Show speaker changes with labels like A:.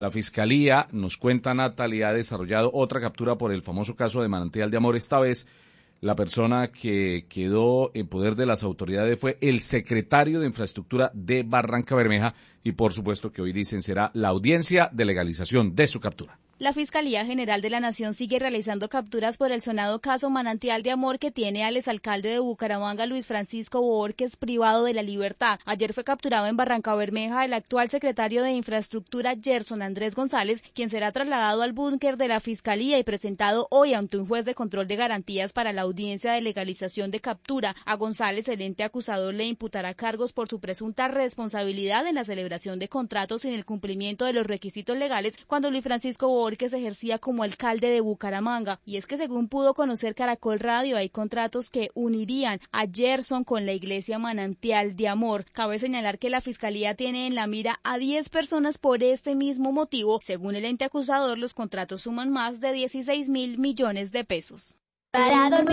A: La Fiscalía, nos cuenta Natalia, ha desarrollado otra captura por el famoso caso de Manantial de Amor. Esta vez, la persona que quedó en poder de las autoridades fue el secretario de Infraestructura de Barrancabermeja y por supuesto que hoy dicen será la audiencia de legalización de su captura.
B: La Fiscalía General de la Nación sigue realizando capturas por el sonado caso Manantial de Amor que tiene al exalcalde de Bucaramanga, Luis Francisco Borges, privado de la libertad. Ayer fue capturado en Barrancabermeja el actual secretario de Infraestructura, Gerson Andrés González, quien será trasladado al búnker de la Fiscalía y presentado hoy ante un juez de control de garantías para la audiencia de legalización de captura. A González, el ente acusador, le imputará cargos por su presunta responsabilidad en la celebración de contratos sin el cumplimiento de los requisitos legales cuando Luis Francisco Borges ejercía como alcalde de Bucaramanga. Y es que según pudo conocer Caracol Radio, hay contratos que unirían a Gerson con la iglesia Manantial de Amor. Cabe señalar que la Fiscalía tiene en la mira a 10 personas por este mismo motivo. Según el ente acusador, los contratos suman más de 16.000 millones de pesos.